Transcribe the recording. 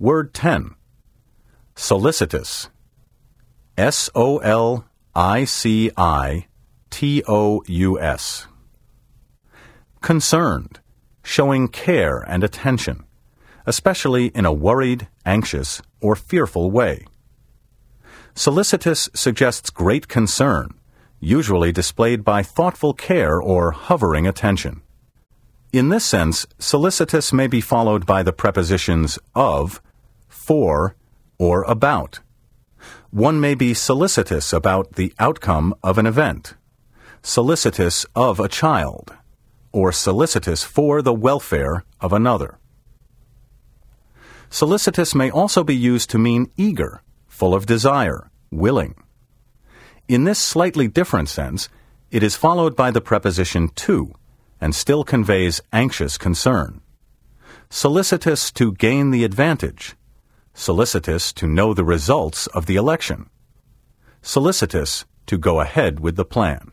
Word 10. Solicitous. S-O-L-I-C-I-T-O-U-S. Concerned, showing care and attention, especially in a worried, anxious, or fearful way. Solicitous suggests great concern, usually displayed by thoughtful care or hovering attention. In this sense, solicitous may be followed by the prepositions of, for, or about. One may be solicitous about the outcome of an event, solicitous of a child, or solicitous for the welfare of another. Solicitous may also be used to mean eager, full of desire, willing. In this slightly different sense, it is followed by the preposition to, and still conveys anxious concern. Solicitous to gain the advantage. Solicitous to know the results of the election. Solicitous to go ahead with the plan.